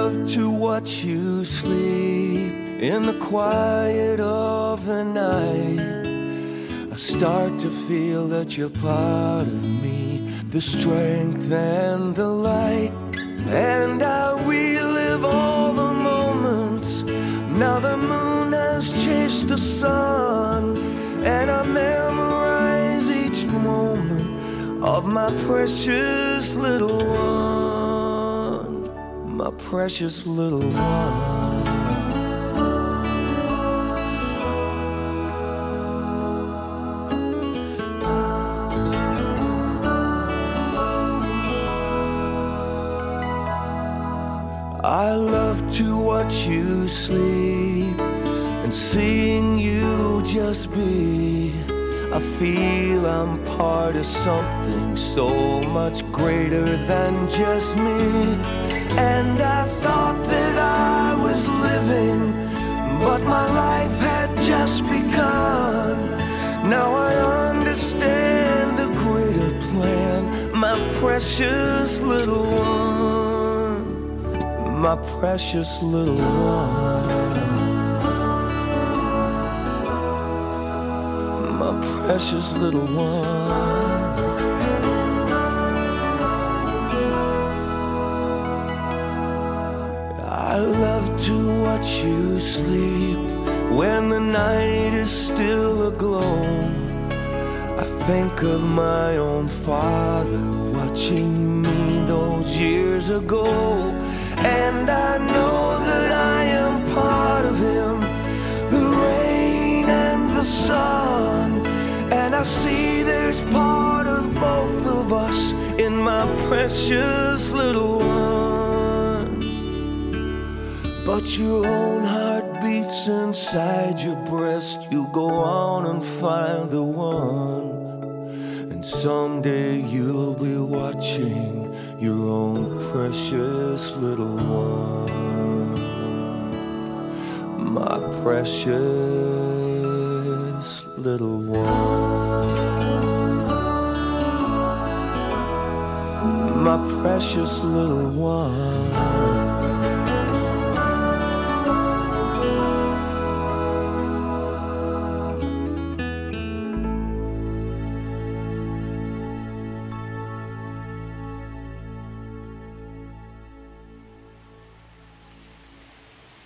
love to watch you sleep in the quiet of the night. I start to feel that you're part of me, the strength and the light. And I relive all the moments. Now the moon has chased the sun, and I memorize each moment of my precious little one, my precious little one. I love to watch you sleep and seeing you just be. I feel I'm part of something so much greater than just me. And I thought that I was living, but my life had just begun. Now I understand the greater plan, my precious little one, my precious little one, my precious little one. I love to watch you sleep when the night is still aglow. I think of my own father watching me those years ago, and I know that I am part of him, the rain and the sun. And I see there's part of both of us in my precious little one. But your own heart beats inside your breast. You go on and find the one, and someday you'll be watching your own precious little one, my precious little one, my precious little one.